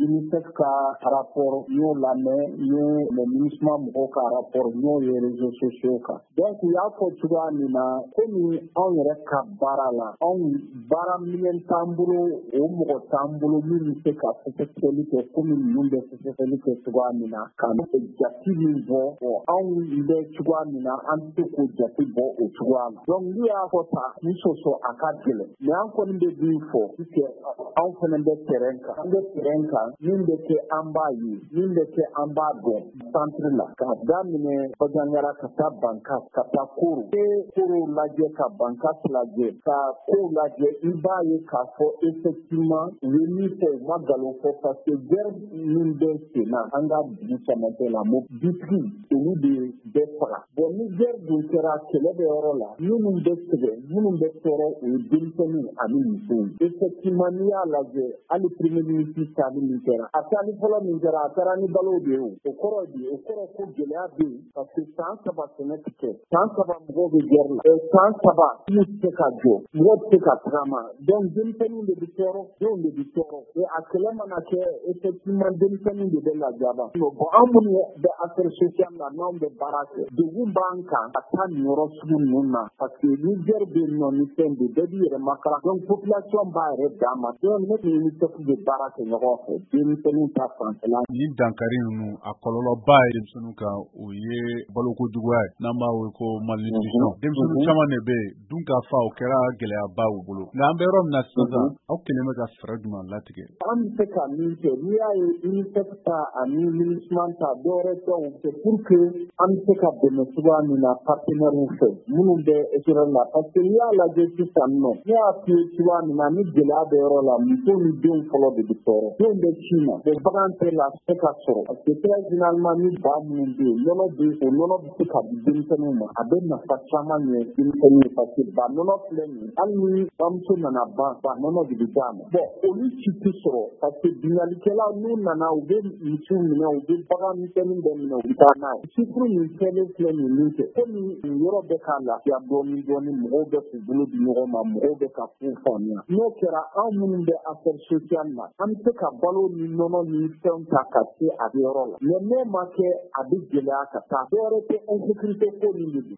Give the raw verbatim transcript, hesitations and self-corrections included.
UNICEF ka rapport y'o lamɛn ye le MINUSMA mɔgɔw ka rapport y'o ye réseaux sociaux kan. Donc u y'a fɔ cogoya min na komi anw yɛrɛ ka baara la anw baara minɛn t'an bolo o mɔgɔ t'an bolo min bɛ se ka sɛgɛsɛgɛli kɛ komi ninnu bɛ sɛgɛsɛgɛli kɛ cogoya min na ka jate min bɔ anw bɛ cogoya min na an tɛ k'o jate bɔ o cogoya la. Donc n'u y'a fɔ ta ni sɔsɔ a ka gɛlɛn mais an kɔni bɛ min fɔ que anw fana bɛ terrain kan an bɛ terrain kan min bɛ kɛ an b'a ye min bɛ kɛ an b'a dɔn centre la ka daminɛ Bajangara ka taa Bankas ka taa Koro Koro lajɛ ka Bankas lajɛ ka Kow lajɛ i b'a ye k'a fɔ effectivement u ye min fɔ u ma nkalon fɔ parce que guerre min bɛ sen na an ka dugu camancɛ la mo bitigi olu de bɛ faga bon ni guerre dun kɛra kɛlɛ bɛ yɔrɔ la minnu bɛ sɛgɛn minnu bɛ tɔɔrɔ o ye denmisɛnninw ani musow effectivement n'i y'a lajɛ hali premier ministre taali min kɛra a taali fɔlɔ min kɛra a taara ni balo de ye o kɔrɔ de o kɔrɔ ko gɛlɛya bɛ yen parce que san saba sɛnɛ tɛ kɛ san saba mɔgɔw bɛ guerre la san saba n'u tɛ se ka jɔ mɔgɔ tɛ se ka tagama donc denmisɛnninw de bɛ tɔɔrɔ denw de bɛ tɔɔrɔ et a kɛlɛ mana kɛ effectivement denmisɛnninw de bɛ lajaba bon an minnu bɛ affaire sociale la n'anw bɛ baara kɛ degun b'an kan ka taa nin yɔrɔ sugu ninnu na parce que ni guerre bɛ yen nɔ ni fɛn bɛ bɛɛ b'i yɛrɛ makara donc population b'a yɛrɛ dan ma donc ne ni UNICEF bɛ baara kɛ ɲɔgɔn fɛ denmisɛnninw ta fanfɛla nin dankari ninnu a kɔlɔlɔba ye denmisɛnninw kan o ye balokojuguya ye n'an b'a wele ko malnutrition denmisɛnninw caman de bɛ yen dun ka fa o kɛra gɛlɛyaba u bolo nka an bɛ yɔrɔ min na sisan aw kelen bɛ ka fɛɛrɛ jumɛn latigɛ an bɛ se ka min kɛ n'i y'a ye UNICEF ta ani MINUSMA ta dɔwɛrɛ tɛ o c'est pour que an bɛ se ka dɛmɛ cogoya min na partenaires fɛ minnu bɛ Israël la parce que n'i y'a lajɛ sisan nɔ ne y'a f'i ye cogoya min na ni gɛlɛya bɛ yɔrɔ la musow ni denw fɔlɔ de bɛ tɔɔrɔ denw bɛ sin na mais bagan tɛ la se ka sɔrɔ parce que très généralement ni ba minnu bɛ yen nɔnɔ bɛ o nɔnɔ bɛ se ka di denmisɛnninw ma a bɛ nafa caman ɲɛ denmisɛnninw ye parce que ba nɔnɔ filɛ nin ye hali ni bamuso nana ban ba nɔnɔ de bɛ d'a ma bon olu si tɛ sɔrɔ parce que bingalikɛlaw n'u nana u bɛ misiw minɛ u bɛ bagan misɛnnin bɛɛ minɛ u bɛ taa n'a ye chiffre min kɛlen filɛ nin min kɛ komi nin yɔrɔ bɛ ka lafiya dɔɔnin dɔɔnin mɔgɔw bɛ k'u bolo di ɲɔgɔn ma mɔgɔw bɛ ka f'u faamuya n'o kɛra anw minnu bɛ affaire sociale la an bɛ se ka balo ni nɔnɔ ni fɛnw ta ka se a bɛ yɔrɔ la mais n'o ma kɛ a bɛ gɛlɛya ka taa dɔwɛrɛ tɛ insécurité ko min de don